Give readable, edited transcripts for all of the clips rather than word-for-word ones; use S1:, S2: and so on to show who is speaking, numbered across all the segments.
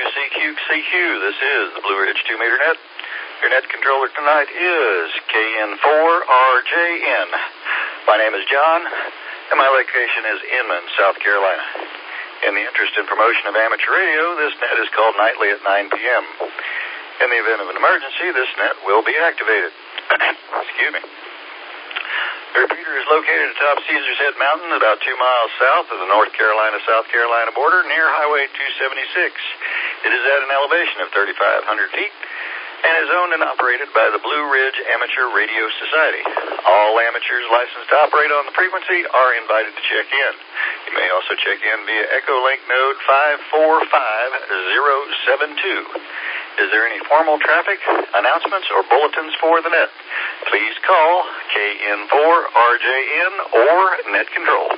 S1: CQCQ. This is the Blue Ridge 2-meter net. Your net controller tonight is KN4RJN. My name is John, and my location is Inman, South Carolina. In the interest and promotion of amateur radio, this net is called nightly at 9 p.m. In the event of an emergency, this net will be activated. Excuse me. The repeater is located atop Caesar's Head Mountain, about 2 miles south of the North Carolina-South Carolina border, near Highway 276. It is at an elevation of 3,500 feet and is owned and operated by the Blue Ridge Amateur Radio Society. All amateurs licensed to operate on the frequency are invited to check in. You may also check in via Echolink node 545072. Is there any formal traffic, announcements, or bulletins for the net? Please call KN4RJN or Net Control.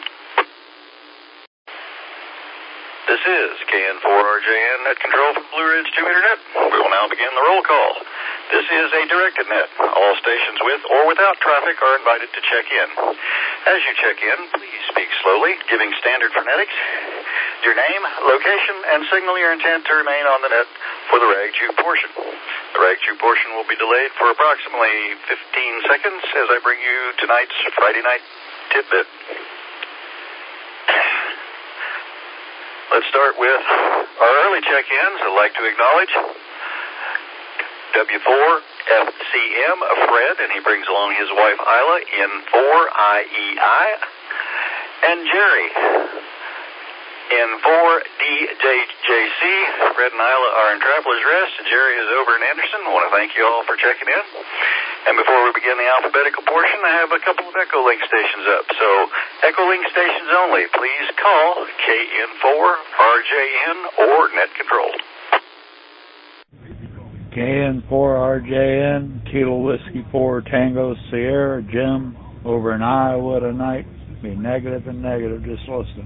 S1: This is KN4RJN Net Control from Blue Ridge 2-meter net. We will now begin the roll call. This is a directed net. All stations with or without traffic are invited to check in. As you check in, please speak slowly, giving standard phonetics, your name, location, and signal your intent to remain on the net for the rag chew portion. The rag chew portion will be delayed for approximately 15 seconds as I bring you tonight's Friday night tidbit. Let's start with our early check-ins. I'd like to acknowledge W4FCM, Fred, and he brings along his wife Isla, N4IEI, and Jerry, N4DJC. Fred and Isla are in Traveler's Rest. Jerry is over in Anderson. I want to thank you all for checking in. And before we begin the alphabetical portion, I have a couple of Echolink stations up. So, Echolink stations only. Please call KN4RJN or Net Control.
S2: KN4RJN, Kilo Whiskey 4 Tango Sierra, Jim over in Iowa tonight. Be negative and negative, just listen.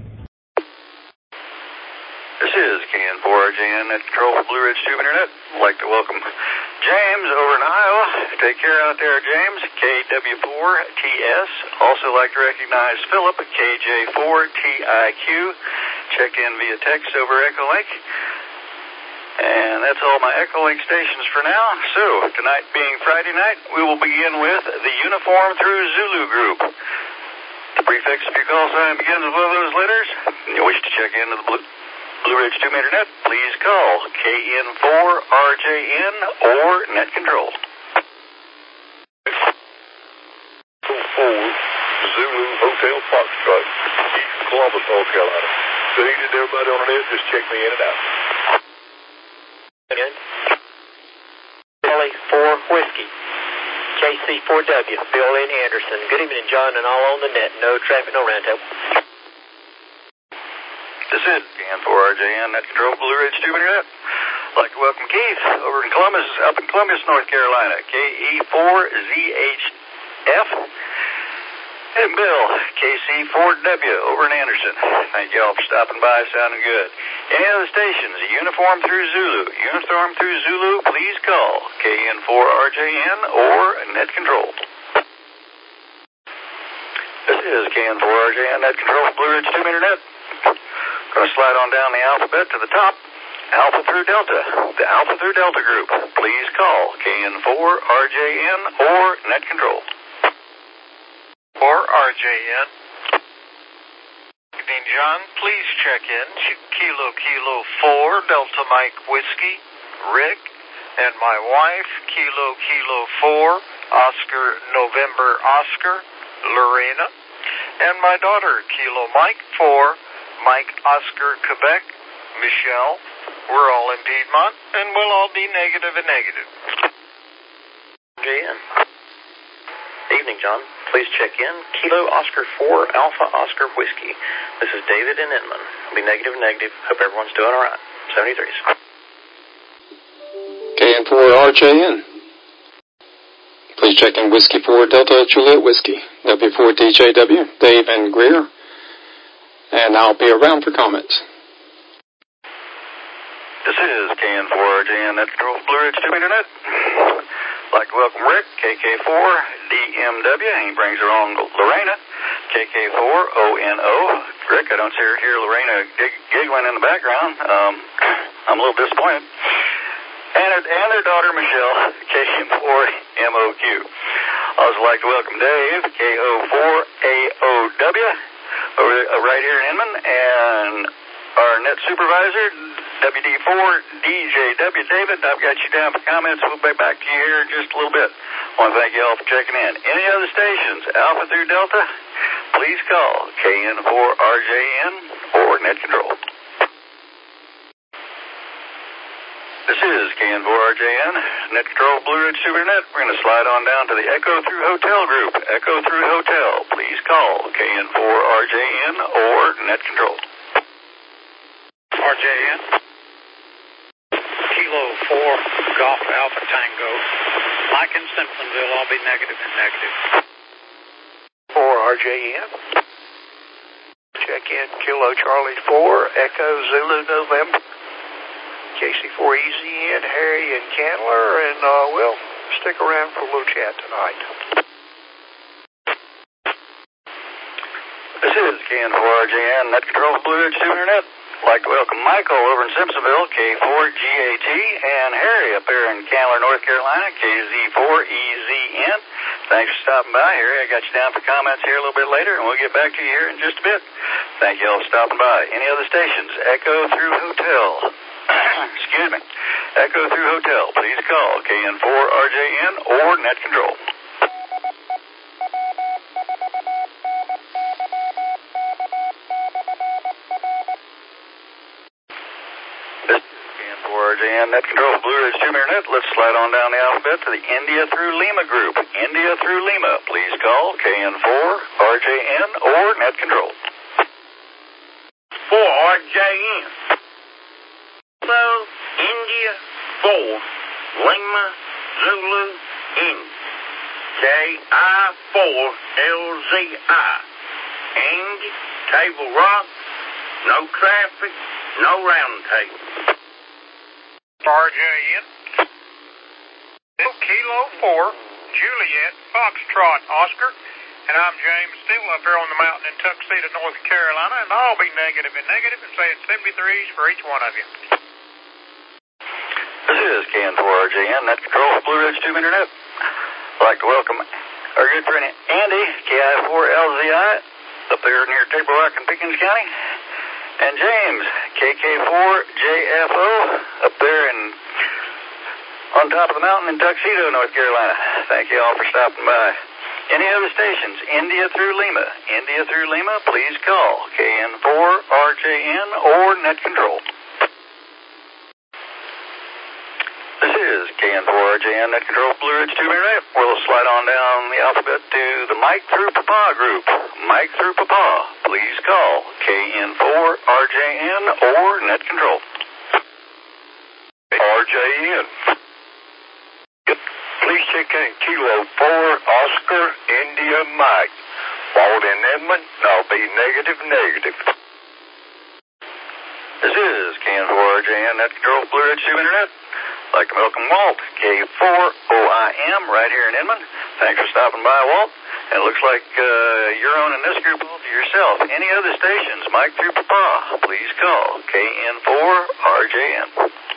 S1: This is KN4RJN Net Control for Blue Ridge 2-meter net. I'd like to welcome James over in Iowa. Take care out there, James. KW4TS. Also like to recognize Philip, KJ4TIQ. Check in via text over Echolink. And that's all my Echolink stations for now. So, tonight being Friday night, we will begin with the Uniform Through Zulu group. The prefix of your call sign begins with one of those letters. You wish to check into the Blue Ridge 2-meter net, please call KN4RJN or Net Control.
S3: 4 Zulu Hotel Foxtrot, East Columbus, North Carolina. Good evening to everybody on the net. Just check me in and out.
S4: Billy 4 Whiskey, KC4W, Bill in Anderson. Good evening, John, and all on the net. No traffic, no roundtable.
S1: This is KN4RJN Net Control Blue Ridge 2-meter net. I'd like to welcome Keith over in Columbus, up in Columbus, North Carolina, KE4ZHF, and Bill, KC4W over in Anderson. Thank you all for stopping by, sounding good. Any other stations, Uniform Through Zulu. Uniform Through Zulu, please call KN4RJN or Net Control. This is KN4RJN Net Control Blue Ridge 2-meter net. Going to slide on down the alphabet to the top. Alpha through Delta. The Alpha through Delta group. Please call KN4RJN or Net Control.
S5: 4RJN. Good evening, John. Please check in. Kilo 4 Delta Mike Whiskey, Rick, and my wife, Kilo 4 Oscar November Oscar, Lorena, and my daughter, Kilo Mike 4 Mike Oscar Quebec, Michelle. We're all in Piedmont, and we'll all be negative and negative.
S4: JN. Evening, John. Please check in. Kilo Oscar 4 Alpha Oscar Whiskey. This is David in Inman. Be negative and negative. Hope everyone's doing all right. 73s.
S6: KN4RJN. Please check in Whiskey 4 Delta Juliet Whiskey. W4DJW, Dave and Greer. And I'll be around for comments.
S1: This is KN4RJN Net Control Blue Ridge 2-meter net. I'd like to welcome Rick, KK4DMW. He brings along Lorena, KK4ONO. Rick, I don't see her here. Lorena giggling in the background. I'm a little disappointed. And their daughter, Michelle, KM4MOQ. I'd also like to welcome Dave, KO4AOW, right here in Inman, and our net supervisor, WD4DJW. David, I've got you down for comments. We'll be back to you here in just a little bit. I want to thank you all for checking in. Any other stations, Alpha through Delta, please call KN4RJN or Net Control. This is KN4RJN, Net Control Blue Ridge Supernet. We're going to slide on down to the Echo Through Hotel group. Echo Through Hotel, please call KN4RJN or Net Control.
S5: RJN, Kilo 4, Golf Alpha Tango. Mike in Simpsonville, I'll be negative and negative.
S3: 4RJN. Check in Kilo Charlie 4, Echo Zulu November. KC4EZN, Harry and Candler, and we'll stick around for a little chat tonight.
S1: This is KN4RJN, Net Control Blue Ridge Supernet. I'd like to welcome Michael over in Simpsonville, K4GAT, and Harry up there in Candler, North Carolina, KZ4EZN. Thanks for stopping by, Harry. I got you down for comments here a little bit later, and we'll get back to you here in just a bit. Thank you all for stopping by. Any other stations? Echo Through Hotel. Excuse me. Echo Through Hotel, please call KN4RJN or Net Control. This is KN4RJN, Net Control, Blue Ridge 2 Net. Let's slide on down the alphabet to the India through Lima group. India through Lima, please call KN4RJN or Net Control.
S7: 4RJN. Hello, India 4, Lima, Zulu, India. KI4LZI. Andy, Table Rock, no traffic, no round table.
S5: RJN, Kilo 4, Juliet, Foxtrot, Oscar, and I'm James Steele up here on the mountain in Tuxedo, North Carolina, and I'll be negative and saying 73s for each one of you.
S1: This is KN4RJN, Net Control, Blue Ridge 2 Internet. I'd like to welcome our good friend Andy, KI4LZI, up there near Table Rock in Pickens County, and James, KK4JFO, up there on top of the mountain in Tuxedo, North Carolina. Thank you all for stopping by. Any other stations? India through Lima. India through Lima, please call KN4RJN or Net Control. This is KN4RJN, Net Control, Blue Ridge 2 Internet. We'll slide on down the alphabet to the Mike through Papa group. Mike through Papa, please call KN4RJN or Net Control.
S3: RJN. Please check in Kilo 4, Oscar, India, Mike. Walt in Edmond, I'll be negative.
S1: This is KN4RJN, Net Control, Blue Ridge 2 Internet. I'd like to welcome Walt, K4OIM, right here in Inman. Thanks for stopping by, Walt. And it looks like you're owning this group all to yourself. Any other stations, Mike through Papa, please call KN4RJN.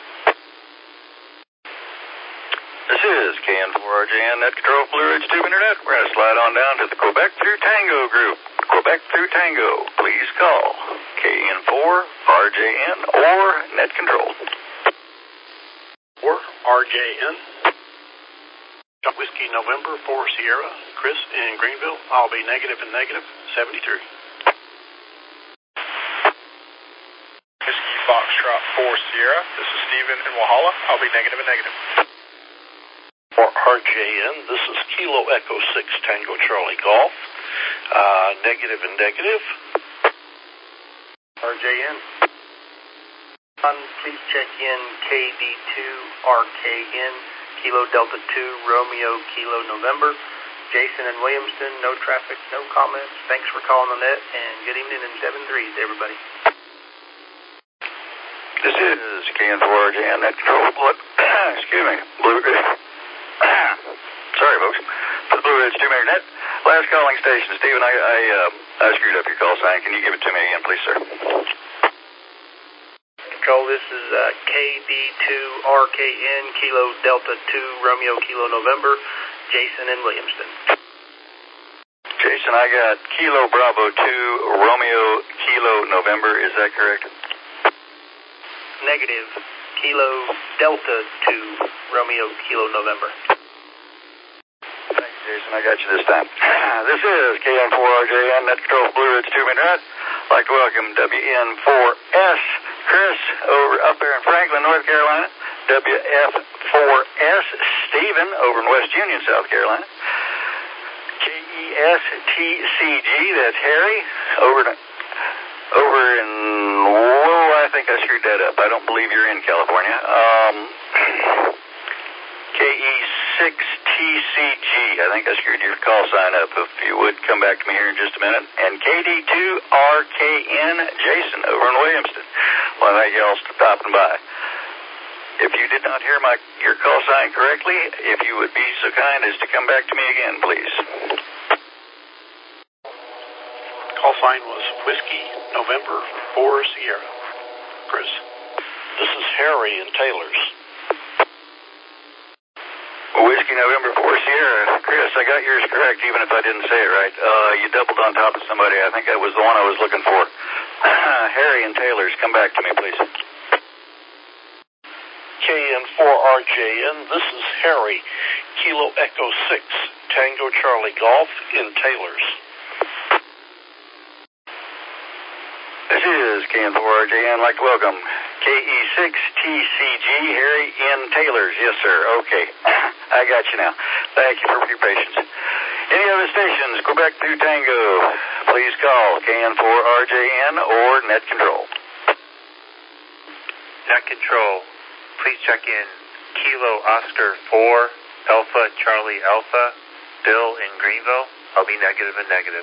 S1: This is KN4RJN, Net Control, Blue Ridge 2 Internet. We're going to slide on down to the Quebec through Tango group. Quebec through Tango, please call KN4RJN or Net Control.
S8: RJN, Whiskey November 4 Sierra, Chris in Greenville. I'll be negative 73.
S5: Whiskey Foxtrot 4 Sierra, this is Steven in Walhalla. I'll be negative.
S7: For RJN, this is Kilo Echo 6 Tango Charlie Golf. Negative.
S4: RJN. Please check in KD2RKN, Kilo Delta 2, Romeo, Kilo November. Jason in Williamston, no traffic, no comments. Thanks for calling the net, and good evening in 7-3s, everybody.
S1: This is KN4RJN, Net Control, Blue Ridge. Sorry, folks. For the Blue Ridge 2 Net. Last calling station, Stephen, I screwed up your call sign. Can you give it to me again, please, sir?
S4: Control, this is KD2RKN, Kilo Delta 2, Romeo Kilo November, Jason in Williamston.
S1: Jason, I got Kilo Bravo 2, Romeo Kilo November. Is that correct?
S4: Negative. Kilo Delta 2, Romeo Kilo November.
S1: Thanks, Jason. I got you this time. This is KN4RJN, Net Control Blue Ridge 2-minute red. I'd like to welcome WN4S Chris over up there in Franklin, North Carolina. WF4S Stephen over in West Union, South Carolina. KESTCG, that's Harry, over in, whoa, I think I screwed that up. I don't believe you're in California. KE6TCG, I think I screwed your call sign up. If you would come back to me here in just a minute. And KD2RKN Jason over in Williamston. Well, thank you all for stopping by. If you did not hear your call sign correctly, if you would be so kind as to come back to me again, please.
S8: Call sign was Whiskey November 4 Sierra. Chris.
S7: This is Harry in Taylor's.
S1: Whiskey November 4 Sierra. Chris, I got yours correct, even if I didn't say it right. You doubled on top of somebody. I think that was the one I was looking for. Harry and Taylor's, come back to me, please.
S7: KN4RJN, this is Harry, Kilo Echo 6, Tango Charlie Golf in Taylor's.
S1: This is KN4RJN. I'd like to welcome KE6TCG, Harry in Taylor's. Yes, sir. Okay. I got you now. Thank you for your patience. Any other stations, Quebec through Tango, please call KN4RJN or Net Control.
S9: Net Control, please check in Kilo Oscar 4, Alpha Charlie Alpha, Bill in Greenville. I'll be negative and negative.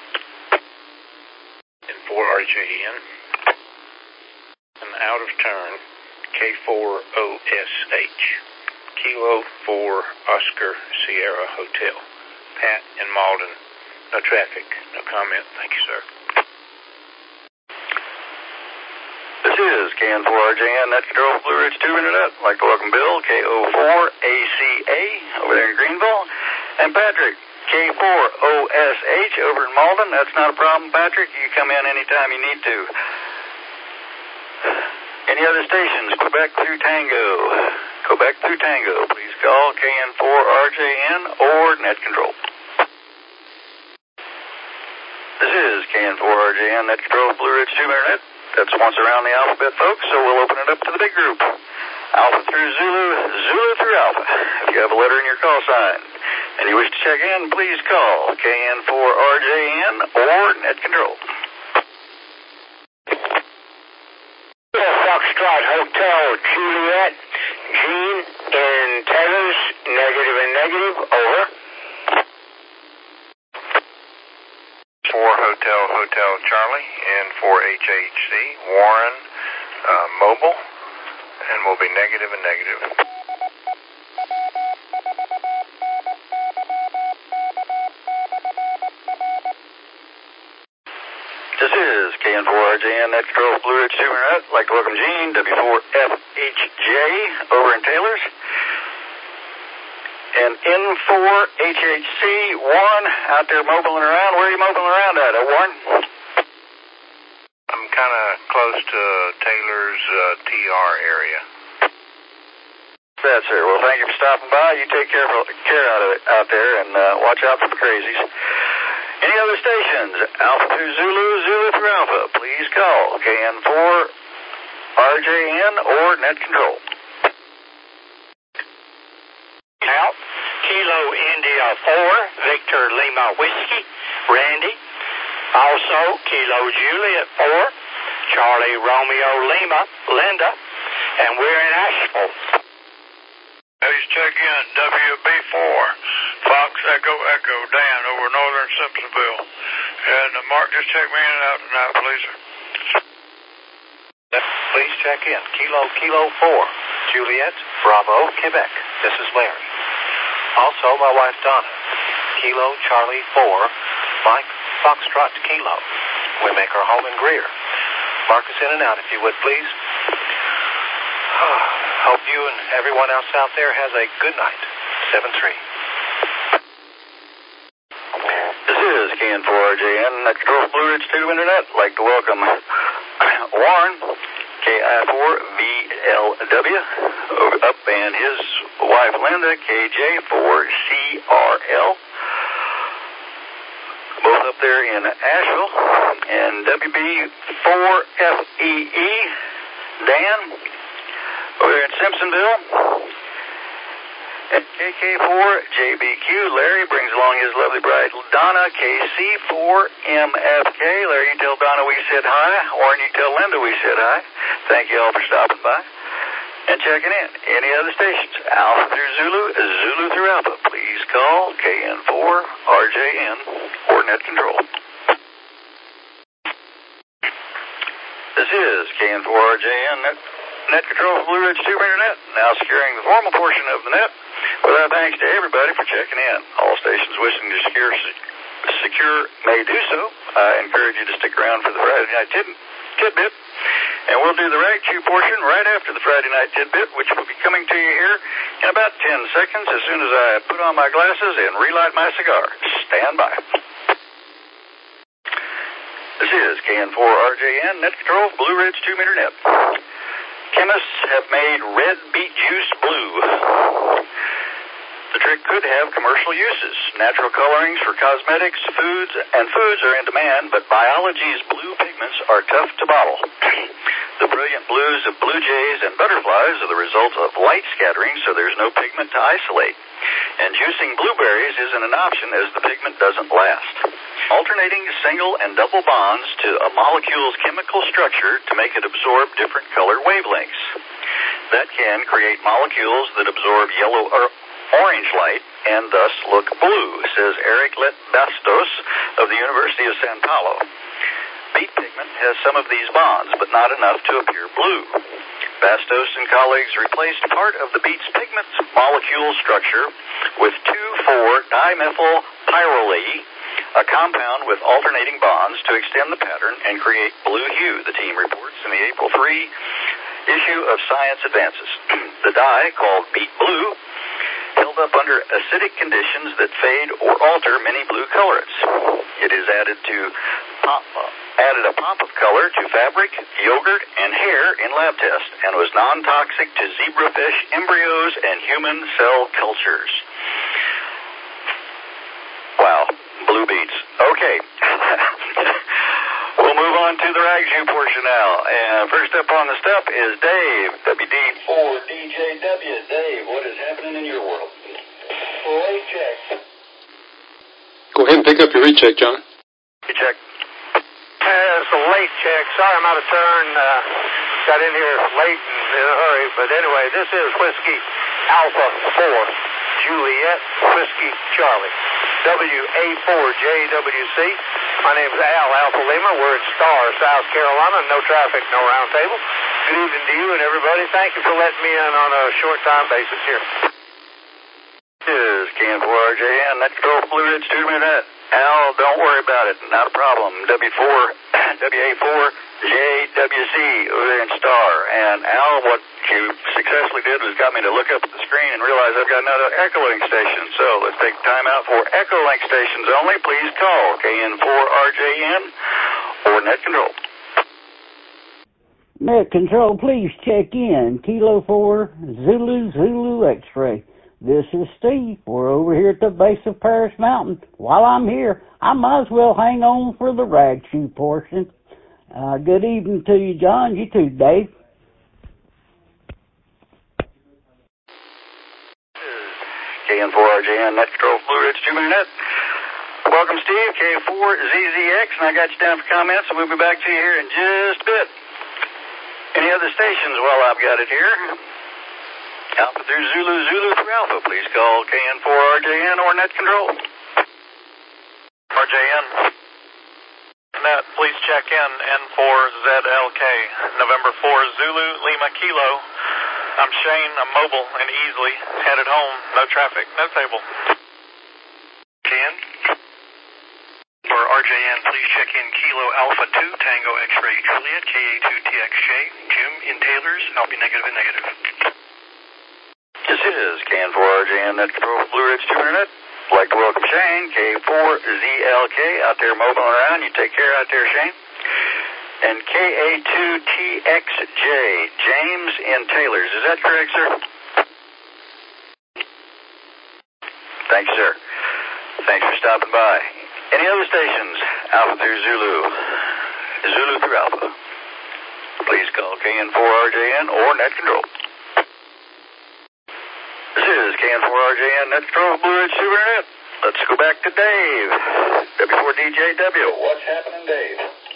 S8: And 4RJN. And out of turn, K4OSH. Kilo 4 Oscar Sierra Hotel. Pat in Malden. No traffic. No comment. Thank you, sir.
S1: This is KN4RJN, Net Control, Blue Ridge 2-minute up. I'd like to welcome Bill, KO4ACA, over there in Greenville. And Patrick, K4OSH, over in Malden. That's not a problem, Patrick. You come in anytime you need to. Any other stations, Quebec through Tango? Quebec through Tango, please call KN4RJN or Net Control. This is KN4RJN, Net Control, Blue Ridge 2-minute. That's once around the alphabet, folks, so we'll open it up to the big group. Alpha through Zulu, Zulu through Alpha. If you have a letter in your call sign and you wish to check in, please call KN4RJN or Net Control.
S10: Foxtrot Hotel Juliet, Gene in Taylor's, negative and negative, over.
S9: 4 Hotel Charlie and 4 HHC, Warren, Mobile, and we'll be negative and negative.
S1: This is KN4RJN, Net Control, Blue Ridge 2-minute. I'd like to welcome Gene, W4FHJ, over in Taylor's. And N4HHC, Warren, out there mobiling around. Where are you mobiling around at, Warren?
S9: I'm kind of close to Taylor's TR area.
S1: That's it. Well, thank you for stopping by. You take care out there, and watch out for the crazies. Any other stations? Alpha through Zulu, Zulu through Alpha. Please call KN4RJN or Net Control.
S10: Out. Kilo India 4, Victor Lima Whiskey, Randy. Also, Kilo Juliet 4, Charlie Romeo Lima, Linda. And we're in Asheville.
S5: Please check in WB4, Fox Echo Echo, Dan over northern Simpsonville. And Mark, just check me in and out tonight, please, sir.
S9: Please check in Kilo 4, Juliet, Bravo, Quebec. This is Larry. Also, my wife Donna, Kilo Charlie 4, Mike Foxtrot Kilo. We make our home in Greer. Mark us in and out if you would, please. Hope you and everyone else out there has a good night. 7-3.
S1: This is KN4RJN, Net Control Blue Ridge Tube Internet. I'd like to welcome Warren, KI4VLW, up, and his wife Linda, KJ4CRL, both up there in Asheville, and WB4FEE, Dan, over there in Simpsonville. And KK4JBQ, Larry brings along his lovely bride, Donna, KC4MFK. Larry, you tell Donna we said hi. Warren, you tell Linda we said hi. Thank you all for stopping by and checking in. Any other stations? Alpha through Zulu, Zulu through Alpha. Please call KN4RJN or Net Control. This is KN4RJN, Net Control Blue Ridge Tube Internet, now securing the formal portion of the net. With our thanks to everybody for checking in. All stations wishing to secure may do so. I encourage you to stick around for the Friday Night Tidbit. And we'll do the Rag Chew portion right after the Friday Night Tidbit, which will be coming to you here in about 10 seconds as soon as I put on my glasses and relight my cigar. Stand by. This is KN4RJN, Net Control, Blue Ridge Tube Internet. Chemists have made red beet juice blue. The trick could have commercial uses. Natural colorings for cosmetics, foods are in demand, but biology's blue pigments are tough to bottle. The brilliant blues of blue jays and butterflies are the result of light scattering, so there's no pigment to isolate. And juicing blueberries isn't an option as the pigment doesn't last. Alternating single and double bonds to a molecule's chemical structure to make it absorb different color wavelengths. That can create molecules that absorb yellow or orange light and thus look blue, says Eric Bastos of the University of Sao Paulo. Beet pigment has some of these bonds, but not enough to appear blue. Bastos and colleagues replaced part of the beet's pigment molecule structure with 2,4-dimethylpyrrole, a compound with alternating bonds to extend the pattern and create blue hue, the team reports in the April 3 issue of Science Advances. The dye, called beet blue, held up under acidic conditions that fade or alter many blue colorants. It is added a pop of color to fabric, yogurt, and hair in lab tests, and was non-toxic to zebrafish embryos and human cell cultures. Wow, blue beets. Okay. We'll move on to the Rag Chew portion now. And first up on the step is Dave, WD4DJW. Dave, what is happening in your world?
S3: Late check.
S6: Go ahead and pick up your recheck, John.
S1: Recheck.
S10: It's a late check. Sorry I'm out of turn. Got in here late and in a hurry. But anyway, this is Whiskey Alpha 4, Juliet, Whiskey Charlie, WA4JWC. My name is Al Alpha Lima. We're in Star, South Carolina. No traffic, no round table. Good evening to you and everybody. Thank you for letting me in on a short-time basis here.
S1: This is KN4RJN, Net Control Blue Ridge Tube Internet. Al, don't worry about it. Not a problem. WA4JWC over there in Star. And Al, what you successfully did was got me to look up at the screen and realize I've got another Echolink station. So let's take time out for Echolink stations only. Please call KN4RJN or Net Control.
S11: Net Control, please check in. Kilo 4, Zulu X-ray. This is Steve. We're over here at the base of Paris Mountain. While I'm here, I might as well hang on for the Rag Chew portion. Good evening to you, John. You too, Dave.
S1: KN4RJN, Net Control Blue Ridge Tube Internet. Welcome, Steve, K4ZZX, and I got you down for comments, and we'll be back to you here in just a bit. Any other stations while I've got it here? Alpha through Zulu, Zulu through Alpha. Please call KN4RJN or Net Control.
S5: RJN. Net, please check in N4ZLK. November 4 Zulu, Lima Kilo. I'm Shane. I'm mobile and easily headed home. No traffic, no table.
S8: Ken? For
S5: RJN, please check in Kilo Alpha 2, Tango X-Ray Juliet, KA2TXJ. Jim in Taylor's, I'll be negative and negative.
S1: This is KN4RJN, Net Control Blue Ridge 2 Internet. I'd like to welcome Shane, K4ZLK, out there mobiling around. You take care out there, Shane. And KA2TXJ, James in Taylor's. Is that correct, sir? Thanks, sir. Thanks for stopping by. Any other stations? Alpha through Zulu. Zulu through Alpha. Please call KN4RJN or Net Control. This is KN4RJN, Net Control, Blue Ridge Super Internet. Let's go back to Dave. W4DJW. What's happening, Dave?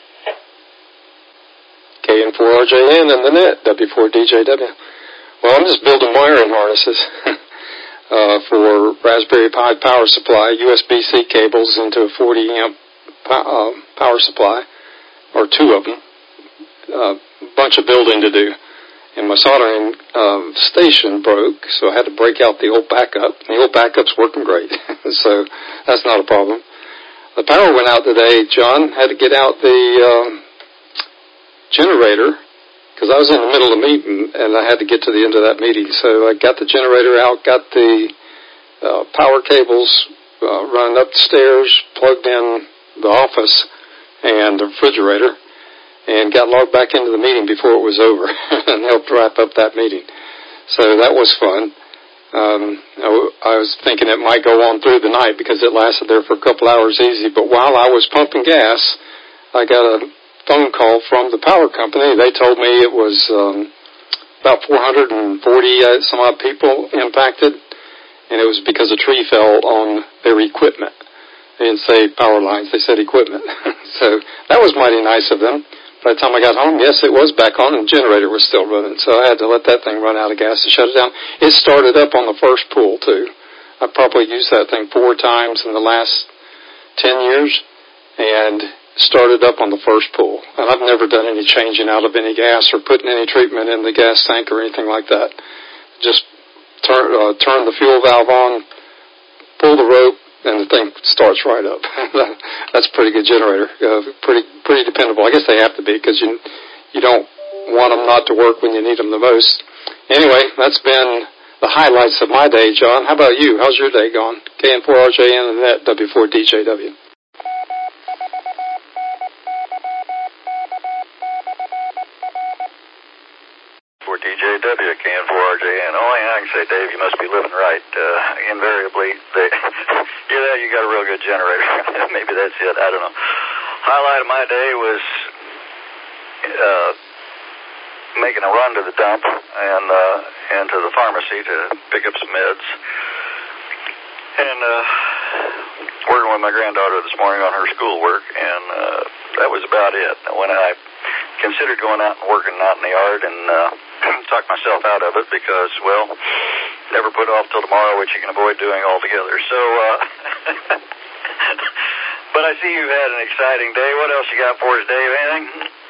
S6: KN4RJN and the net, W4DJW. Well, I'm just building wiring harnesses for Raspberry Pi power supply, USB-C cables into a 40-amp power supply, or two of them. A bunch of building to do. And my soldering station broke, so I had to break out the old backup. The old backup's working great, so that's not a problem. The power went out today, John. Had to get out the generator, because I was in the middle of the meeting, and I had to get to the end of that meeting. So I got the generator out, got the power cables running up the stairs, plugged in the office and the refrigerator, and got logged back into the meeting before it was over and helped wrap up that meeting. So that was fun. I was thinking it might go on through the night because it lasted there for a couple hours easy, but while I was pumping gas, I got a phone call from the power company. They told me it was about 440 some odd people impacted, and it was because a tree fell on their equipment. They didn't say power lines, they said equipment. So that was mighty nice of them. By the time I got home, yes, it was back on, and the generator was still running, so I had to let that thing run out of gas to shut it down. It started up on the first pull, too. I probably used that thing 4 times in the last 10 years, and started up on the first pull. And I've never done any changing out of any gas or putting any treatment in the gas tank or anything like that. Just turn the fuel valve on, pull the rope, and the thing starts right up. That's a pretty good generator. Pretty dependable. I guess they have to be because you don't want them not to work when you need them the most. Anyway, that's been the highlights of my day, John. How about you? How's your day going? KN4RJN and net, W4DJW.
S1: DJW, KN4RJN. Only I can say, Dave, you must be living right. Invariably, you got a real good generator. Maybe that's it. I don't know. Highlight of my day was making a run to the dump and to the pharmacy to pick up some meds. And working with my granddaughter this morning on her schoolwork, and that was about it. When I considered going out and working out in the yard and talk myself out of it because, well, never put off till tomorrow what you can avoid doing altogether. So, but I see you've had an exciting day. What else you got for us, Dave? Anything?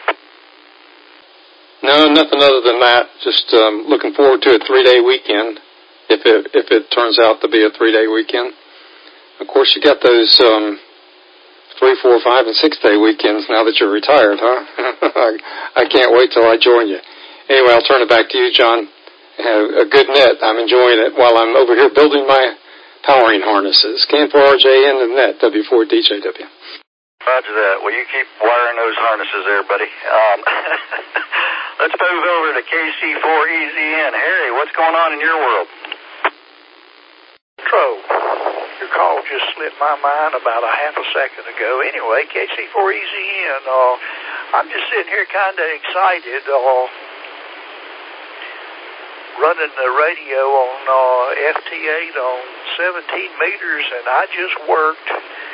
S6: No, nothing other than that. Just looking forward to a 3-day weekend, if it turns out to be a 3-day weekend. Of course, you got those 3, 4, 5, and 6-day weekends now that you're retired, huh? I can't wait till I join you. Anyway, I'll turn it back to you, John. Have a good net. I'm enjoying it while I'm over here building my powering harnesses. KN4RJN and net, W4DJW.
S1: Roger that. Well, you keep wiring those harnesses there, buddy. Let's move over to KC4EZN. Harry, what's going on in your world?
S12: Your call just slipped my mind about a half a second ago. Anyway, KC4EZN, I'm just sitting here kind of excited, running the radio on FT8 on 17 meters, and I just worked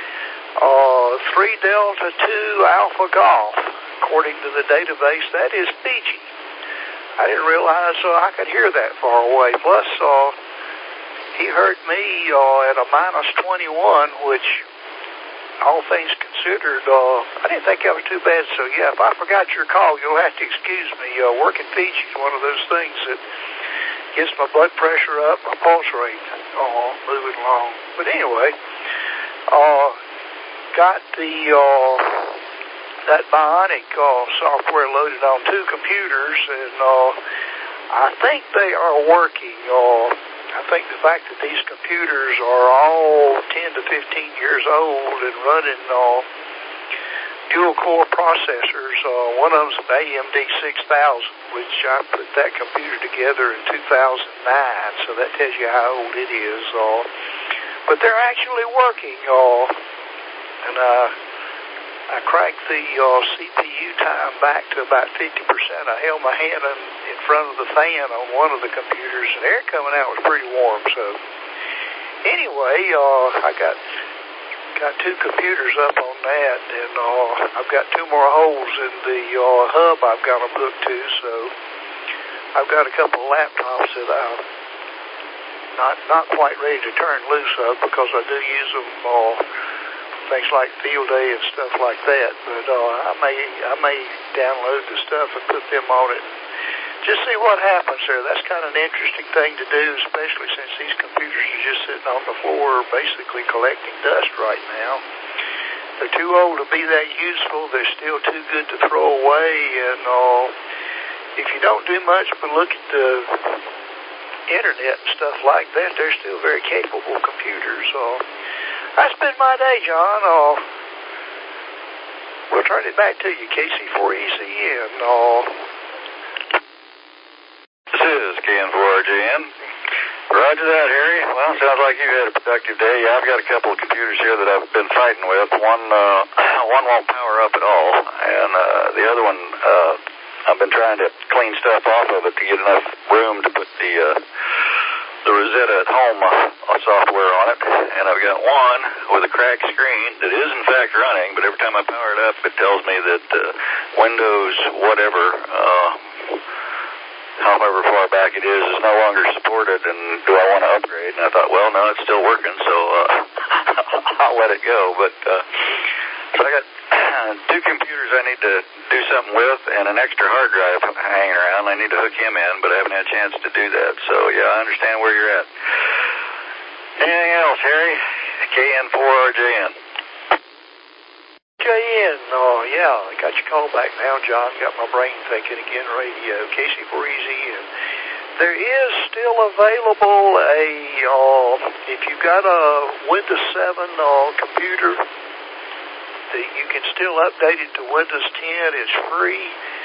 S12: 3 Delta 2 Alpha Golf. According to the database, that is Fiji. I didn't realize I could hear that far away. Plus, he heard me at a -21, which, all things considered, I didn't think that was too bad. So, yeah, if I forgot your call, you'll have to excuse me. Working Fiji is one of those things that gets my blood pressure up, my pulse rate moving along. But anyway, got that Bionic software loaded on 2 computers, and I think they are working. I think the fact that these computers are all 10 to 15 years old and running dual-core processors. One of them's an AMD 6000, which I put that computer together in 2009, so that tells you how old it is. But they're actually working, and I cranked the CPU time back to about 50%. I held my hand in front of the fan on one of the computers, and air coming out was pretty warm. So anyway, I got 2 computers up on that, and I've got 2 more holes in the hub I've got them hooked to. So I've got a couple of laptops that I'm not quite ready to turn loose of, because I do use them things like field day and stuff like that. But I may download the stuff and put them on it and just see what happens there. That's kind of an interesting thing to do, especially since these computers are just sitting on the floor basically collecting dust right now. They're too old to be that useful. They're still too good to throw away. And if you don't do much but look at the internet and stuff like that, they're still very capable computers. That's been my day, John. We'll turn it back to you, KC4ECN.
S1: This is KN4RJN. Roger that, Harry. Well, sounds like you had a productive day. Yeah, I've got a couple of computers here that I've been fighting with. One won't power up at all, and the other one, I've been trying to clean stuff off of it to get enough room to put the Rosetta at home software on it, and I've got one with a cracked screen that is in fact running, but every time I power it up, it tells me that Windows whatever, however far back it is no longer supported, and do I want to upgrade? And I thought, well, no, it's still working, so I'll let it go. But so I got 2 computers I need to do something with, and an extra hard drive hanging around. I need to hook him in, but I haven't had a chance to do that. So yeah, I understand where you're at. Anything else, Harry? KN4RJN.
S12: JN, yeah, I got your call back now, John. Got my brain thinking again, radio. KC4ECN. There is still available if you've got a Windows 7 computer, you can still update it to Windows 10. It's free.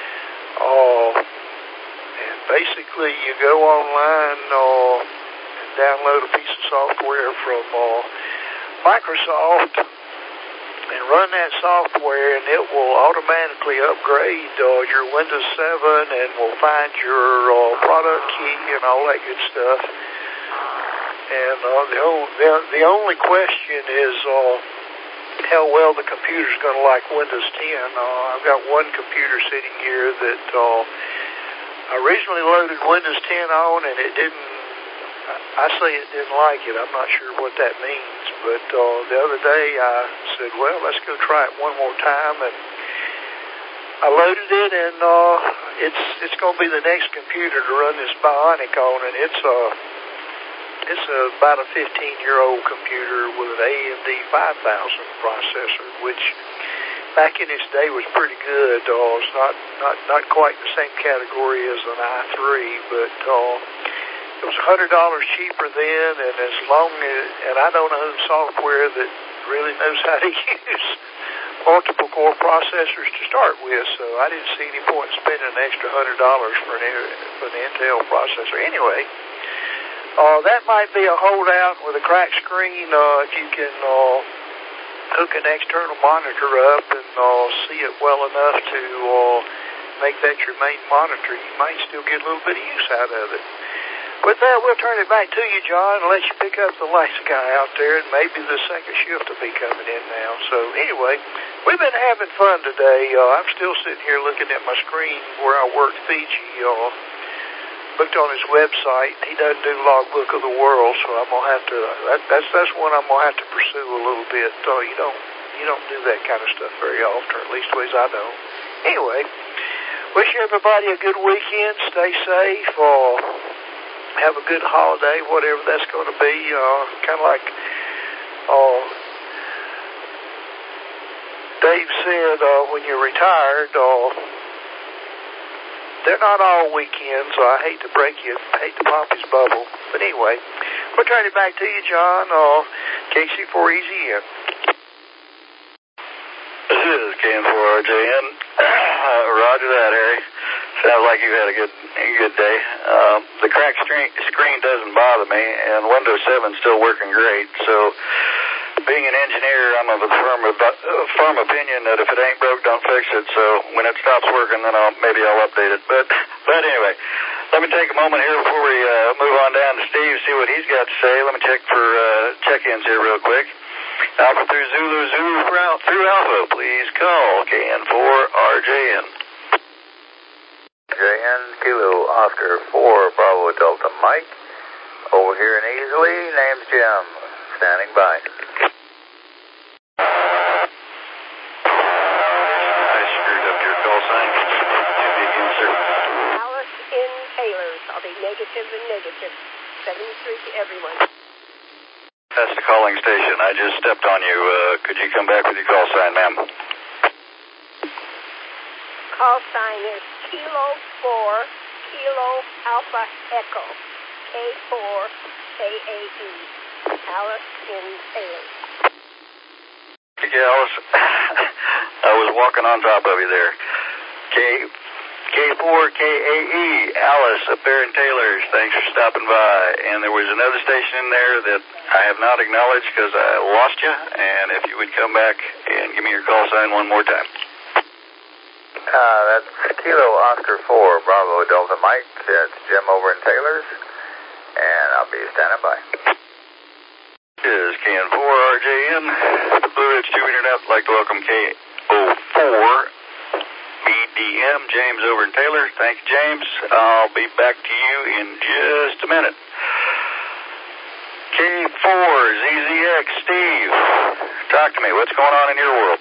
S12: And basically you go online and download a piece of software from Microsoft and run that software, and it will automatically upgrade your Windows 7 and will find your product key and all that good stuff. And the only question is how well the computer's going to like Windows 10. I've got one computer sitting here that originally loaded Windows 10 on, and it didn't. I say it didn't like it. I'm not sure what that means, but the other day I said, well, let's go try it one more time, and I loaded it, and it's going to be the next computer to run this Bionic on, and it's about a 15-year-old computer with an AMD 5000 processor, which back in its day was pretty good. It's not quite the same category as an i3, but it was $100 cheaper then, and and I don't own software that really knows how to use multiple core processors to start with, so I didn't see any point in spending an extra $100 for an Intel processor. Anyway, that might be a holdout with a cracked screen. If you can hook an external monitor up and see it well enough to make that your main monitor, you might still get a little bit of use out of it. With that, we'll turn it back to you, John, and let you pick up the last guy out there, and maybe the second shift will be coming in now. So anyway, we've been having fun today. I'm still sitting here looking at my screen where I worked Fiji. Looked on his website. He doesn't do Logbook of the World, so I'm gonna have to. That's one I'm gonna have to pursue a little bit. You don't do that kind of stuff very often, or at least ways I don't. Anyway, wish everybody a good weekend. Stay safe. Have a good holiday, whatever that's going to be. Kind of like Steve said when you're retired, they're not all weekends, so I hate to pop his bubble. But anyway, I'm going to turn it back to you, John, KC4EZN.
S1: This is KN4RJN. Roger that, Harry. Sounds like you've had a good day. The cracked screen doesn't bother me, and Windows 7's still working great. So, being an engineer, I'm of a firm opinion that if it ain't broke, don't fix it. So, when it stops working, then maybe I'll update it. But anyway, let me take a moment here before we move on down to Steve, see what he's got to say. Let me check for check-ins here real quick. Alpha through Zulu, Zulu through Alpha. Please call KN4RJN.
S13: JN Kilo Oscar 4 Bravo Delta Mike. Over here in Easley, name's Jim. Standing by.
S1: I screwed up your call sign. Again, sir.
S14: Alice in Taylors. I'll be negative and negative. 73 to everyone.
S1: That's the calling station. I just stepped on you. Could you come back with your call sign, ma'am?
S14: Call sign is Kilo 4 Kilo Alpha Echo K4 KAE. Alice in Taylor.
S1: Yeah, Alice. I was walking on top of you there. K4 KAE. Alice up there in Taylor's. Thanks for stopping by. And there was another station in there that I have not acknowledged because I lost you. And if you would come back and give me your call sign one more time.
S13: That's Kilo Oscar 4 Bravo Delta Mike. That's Jim over in Taylor's. And I'll be standing by.
S1: This is KN4RJN. The Blue Ridge 2 Internet. I'd like to welcome K04 BDM. James over in Taylor. Thank you, James. I'll be back to you in just a minute. K4ZZX. Steve, talk to me. What's going on in your world?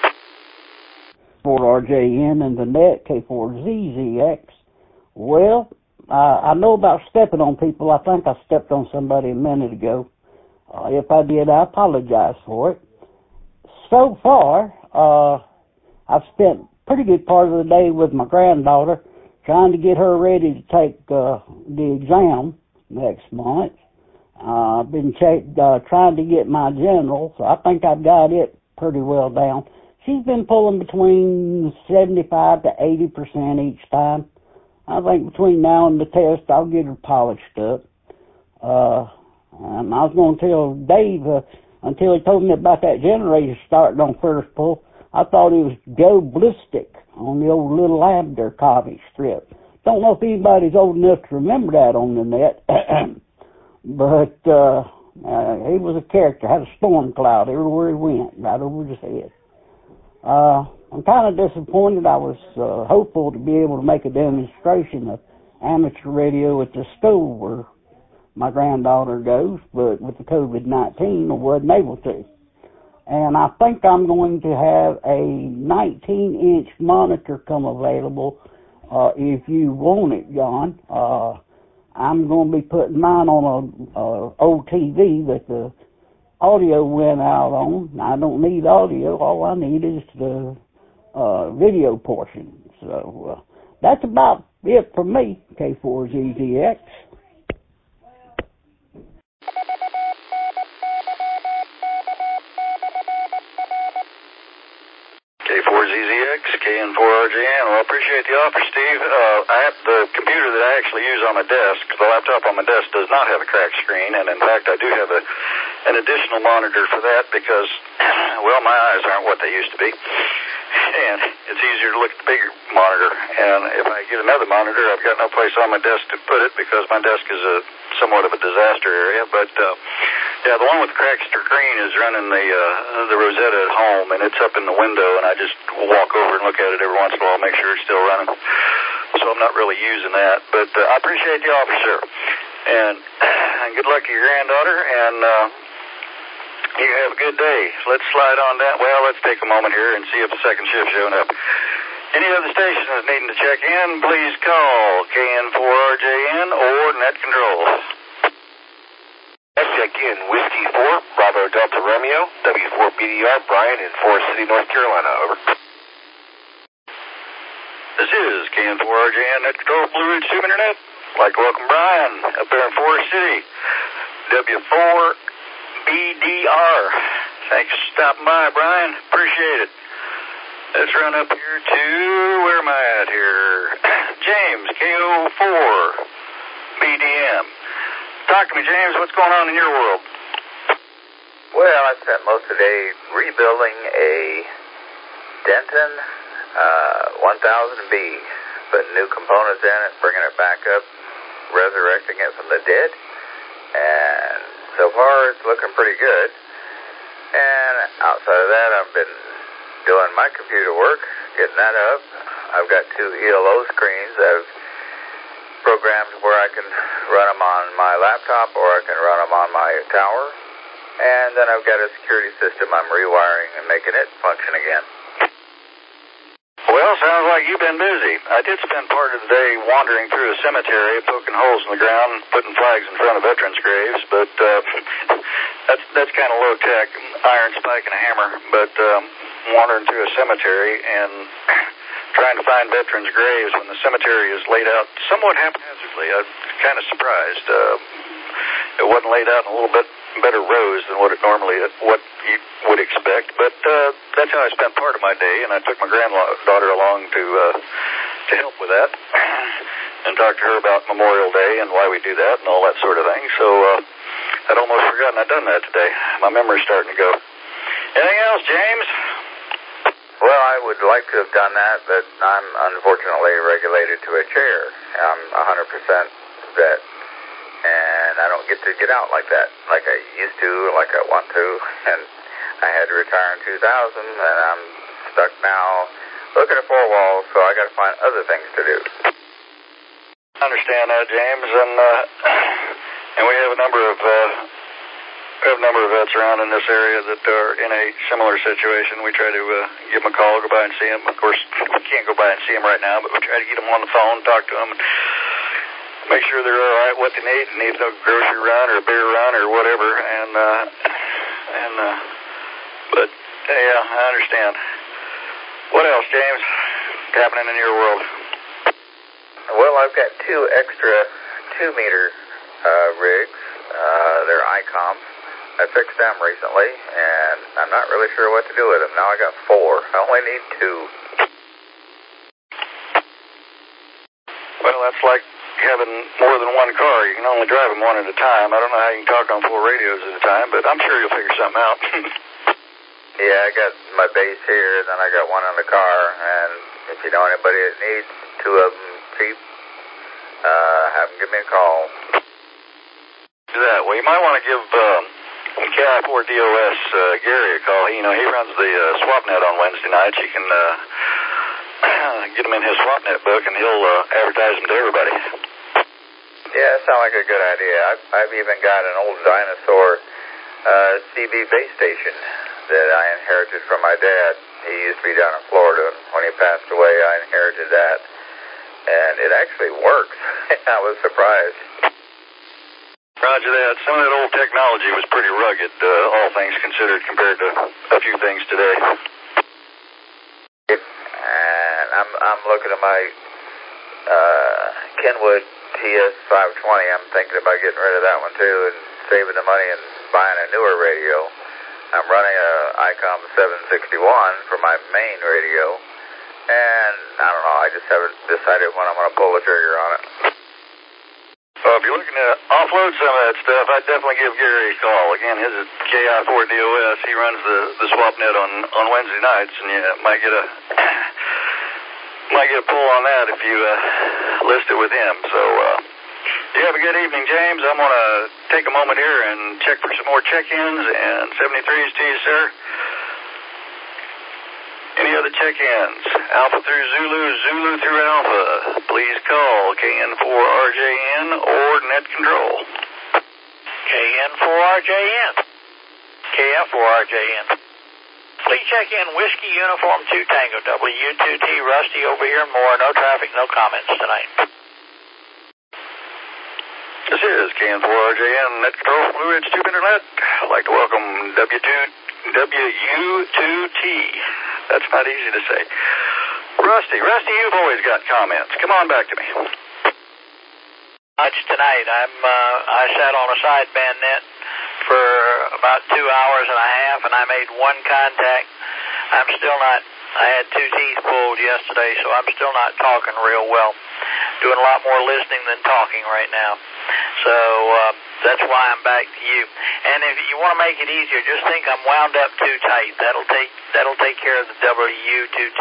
S11: K4RJN and the net, K4ZZX. Well, I know about stepping on people. I think I stepped on somebody a minute ago. If I did, I apologize for it. So far, I've spent a pretty good part of the day with my granddaughter trying to get her ready to take the exam next month. I've been trying to get my general, so I think I've got it pretty well down. She's been pulling between 75 to 80% each time. I think between now and the test, I'll get her polished up. And I was going to tell Dave, until he told me about that generator starting on first pull, I thought it was Go Ballistic on the old Little Abner comic strip. Don't know if anybody's old enough to remember that on the net, but he was a character, had a storm cloud everywhere he went, right over his head. I'm kind of disappointed. I was hopeful to be able to make a demonstration of amateur radio at the school where my granddaughter goes, but with the COVID-19, I wasn't able to. And I think I'm going to have a 19-inch monitor come available if you want it, John. I'm going to be putting mine on a old TV that the audio went out on. I don't need audio. All I need is the video portion. So that's about it for me, K4ZZX.
S1: K4ZZX, KN4RJN. Well, I appreciate the offer, Steve. I have the computer that I actually use on my desk. The laptop on my desk does not have a cracked screen, and in fact, I do have an additional monitor for that because, well, my eyes aren't what they used to be, and it's easier to look at the bigger monitor. And if I get another monitor, I've got no place on my desk to put it because my desk is somewhat of a disaster area. But yeah, the one with the cracked screen is running the Rosetta at home, and it's up in the window, and I just walk over and look at it every once in a while, make sure it's still running. So I'm not really using that, but I appreciate the offer, sir. And good luck to your granddaughter, and you have a good day. Let's slide on down. Well, let's take a moment here and see if the second shift's showing up. Any other stations needing to check in, please call KN4RJN or Net Control.
S9: Check in Whiskey 4, Bravo Delta Romeo, W4BDR, Brian in Forest City, North Carolina, over.
S1: This is KN4RJN Net Control Blue Ridge Tube Internet. I'd like to welcome Brian up there in Forest City, W4BDR. Thanks for stopping by, Brian. Appreciate it. Let's run up here to, where am I at here? James, KO4BDM. Talk to me, James. What's going on in your world?
S13: Well, I spent most of the day rebuilding a Denton 1000B, putting new components in it, bringing it back up, resurrecting it from the dead, and so far it's looking pretty good. And outside of that, I've been doing my computer work, getting that up. I've got 2 ELO screens that I've programmed where I can run them on my laptop or I can run them on my tower. And then I've got a security system I'm rewiring and making it function again.
S1: Well, sounds like you've been busy. I did spend part of the day wandering through a cemetery, poking holes in the ground, putting flags in front of veterans' graves, but that's kind of low-tech, iron spike and a hammer, but wandering through a cemetery and trying to find veterans' graves when the cemetery is laid out somewhat haphazardly. I was kind of surprised. It wasn't laid out in a little bit better rows than what you would expect, but that's how I spent part of my day, and I took my granddaughter along to help with that and talk to her about Memorial Day and why we do that and all that sort of thing. So I'd almost forgotten I'd done that today. My memory's starting to go. Anything else, James?
S13: Well, I would like to have done that, but I'm unfortunately regulated to a chair. I'm 100% vet, and I don't get to get out like that, like I used to, like I want to, and I had to retire in 2000, and I'm stuck now looking at 4 walls, so I got to find other things to do.
S1: I understand that, James, and we have a number of vets around in this area that are in a similar situation. We try to give them a call, go by and see them. Of course, we can't go by and see them right now, but we try to get them on the phone, talk to them, and make sure they're all right, what they need, and if they'll grocery run or a beer run or whatever. But yeah, I understand. What else, James? Happening in your world?
S13: Well, I've got 2 extra 2-meter rigs. They're ICOM. I fixed them recently, and I'm not really sure what to do with them. Now I got 4. I only need 2.
S1: Well, that's like having more than one car. You can only drive them one at a time. I don't know how you can talk on 4 radios at a time, but I'm sure you'll figure something out.
S13: Yeah, I got my base here, and then I got one in the car, and if you know anybody that needs 2 of them cheap, have them give me a call.
S1: Do that. Well, you might want to give KI4DOS Gary a call. He runs the SwapNet on Wednesday nights. You can get him in his SwapNet book, and he'll advertise them to everybody.
S13: Yeah, that sounds like a good idea. I've even got an old dinosaur CB base station that I inherited from my dad. He used to be down in Florida, and when he passed away, I inherited that. And it actually works. I was surprised.
S1: Roger that. Some of that old technology was pretty rugged, all things considered, compared to a few things today.
S13: And I'm looking at my Kenwood TS520. I'm thinking about getting rid of that one too and saving the money and buying a newer radio. I'm running a ICOM 761 for my main radio, and I don't know, I just haven't decided when I'm going to pull the trigger on it.
S1: Well, if you're looking to offload some of that stuff, I'd definitely give Gary a call. Again, his is KI4DOS. He runs the SwapNet on Wednesday nights, and you might get a pull on that if you list it with him. So you have a good evening, James. I'm going to take a moment here and check for some more check-ins and 73s to you, sir. Any other check-ins? Alpha through Zulu, Zulu through Alpha. Please call KN4RJN or Net Control.
S15: KN4RJN. KF4RJN. Please check in Whiskey Uniform 2 Tango W2T Rusty over here. More. No traffic, no comments tonight.
S1: This is KN4RJN Net Control from Blue Ridge Tube Internet. I'd like to welcome W2T. That's not easy to say. Rusty, you've always got comments. Come on back to me.
S15: Much tonight. I sat on a sideband net for about 2 hours and a half, and I made one contact. I'm still not. I had 2 teeth pulled yesterday, so I'm still not talking real well. Doing a lot more listening than talking right now. So that's why I'm back to you. And if you want to make it easier, just think I'm wound up too tight. That'll take care of the W2T.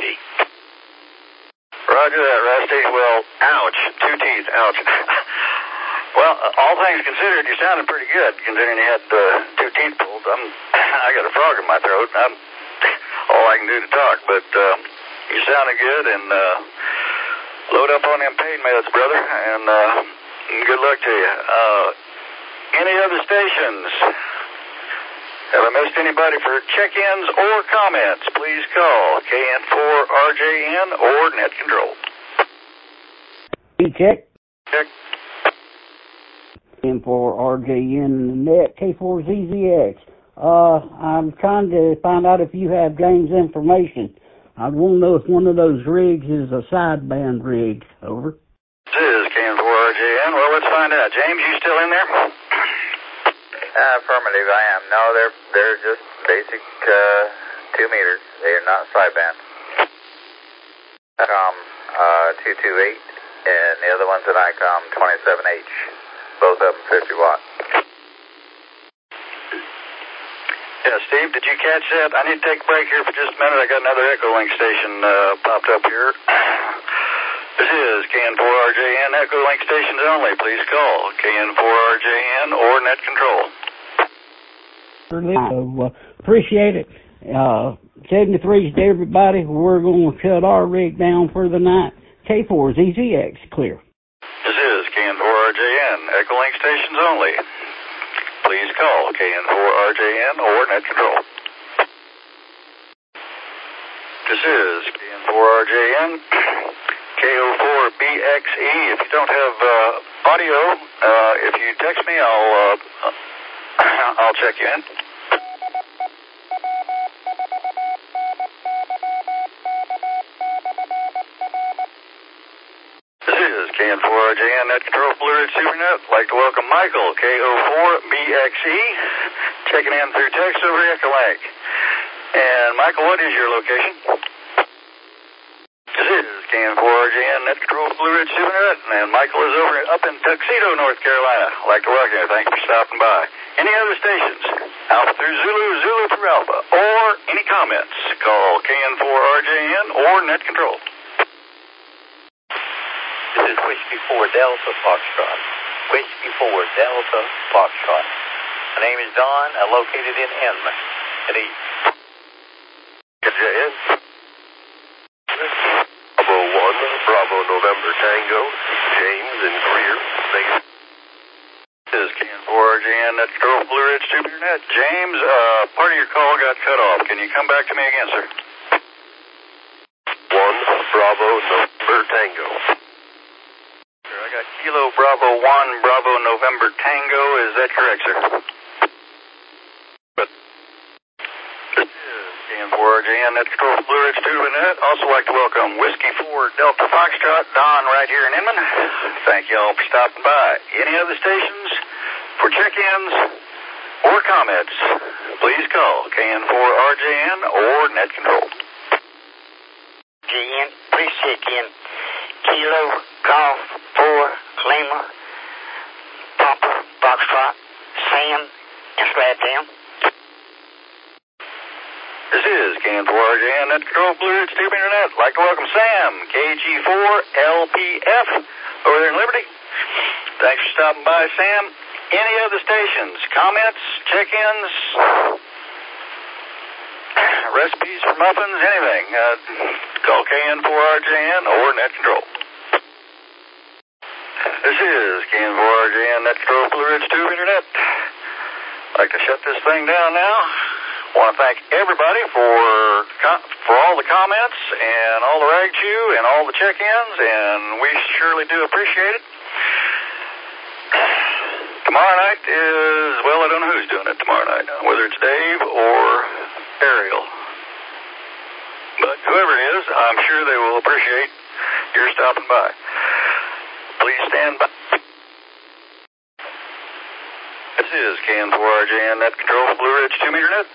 S1: Roger that, Rusty. Well, ouch. 2 teeth. Ouch. Well, all things considered, you sounded pretty good, considering you had 2 teeth pulled. I got a frog in my throat, and I'm all I can do to talk. But you sounded good, and load up on them pain meds, brother, and good luck to you. Any other stations? Have I missed anybody for check-ins or comments? Please call KN4RJN or Net Control.
S11: Check.
S1: Check.
S11: KN4RJN Net, K4ZZX. I'm trying to find out if you have James' information. I want to know if one of those rigs is a sideband rig. Over.
S1: This is KN4RJN. Well, let's find out. James, you still in there?
S13: Affirmative, I am. No, they're just basic 2 meters. They are not sideband. 228, and the other one's an ICOM 27H. Both of them 50 watt.
S1: Yeah, Steve, did you catch that? I need to take a break here for just a minute. I got another Echolink station popped up here. This is KN4RJN Echolink stations only. Please call KN4RJN or Net Control.
S11: Appreciate it. 73's to everybody. We're going to shut our rig down for the night. K4ZZX, clear.
S1: This is KN4RJN Echolink stations only. Please call KN4RJN or Net Control. This is KN4RJN KO4BXE. If you don't have audio, if you text me, I'll check you in. This is KN4RJN Net Control Blue Ridge Supernet. I'd like to welcome Michael, KO4BXE, checking in through text over Echolink. And Michael, what is your location? This is KN4RJN Net Control Blue Ridge Supernet, and Michael is up in Tuxedo, North Carolina. I'd like to welcome you. Thanks for stopping by. Any other stations? Alpha through Zulu, Zulu through Alpha, or any comments? Call KN4RJN or Net Control.
S16: This is Whiskey 4 Delta Foxtrot. Whiskey 4 Delta Foxtrot. My name is Don. I'm located in Inman. Good evening.
S3: Get you in. Bravo 1, Bravo November Tango, James in Greer.
S1: This is KN4RJN Net Control Blue Ridge Tube Internet. James, part of your call got cut off. Can you come back to me again, sir?
S3: 1, Bravo November Tango.
S1: I got Kilo Bravo 1, Bravo November Tango. Is that correct, sir? This is KN4RJN Net Control Blue Ridge Tube Internet. Also like to welcome Whiskey 4 Delta Foxtrot, Don right here in Inman. Thank you all for stopping by. Any other stations for check-ins or comments? Please call KN4RJN or Net Control.
S17: JN, please check in. Kilo Golf 4 Lima Papa Foxtrot Sam and Slabtown.
S1: This is KN4RJN Net Control Blue Ridge Tube Internet. I'd like to welcome Sam, KG4LPF over there in Liberty. Thanks for stopping by, Sam. Any other stations? Comments? Check-ins? Recipes for muffins? Anything? Call KN4RJN or Net Control. This is KN4RJN Net Control Blue Ridge Tube Internet. I'd like to shut this thing down now. I want to thank everybody for all the comments and all the rag chew and all the check-ins, and we surely do appreciate it. Tomorrow night is, well, I don't know who's doing it tomorrow night, whether it's Dave or Ariel. But whoever it is, I'm sure they will appreciate your stopping by. Please stand by. This is KN4RJN Net Control for Blue Ridge 2-meter net.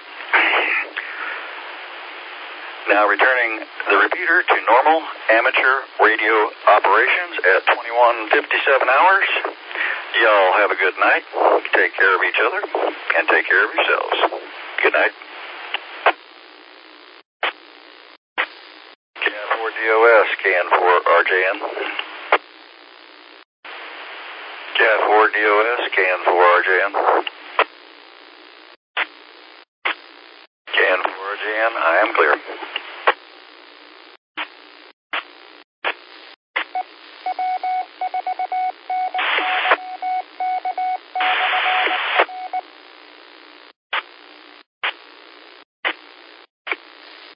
S1: Now returning the repeater to normal amateur radio operations at 21:57 hours. Y'all have a good night. Take care of each other and take care of yourselves. Good night. KN4DOS, KN4RJN. KN4DOS, KN4RJN. KN4RJN, I am clear.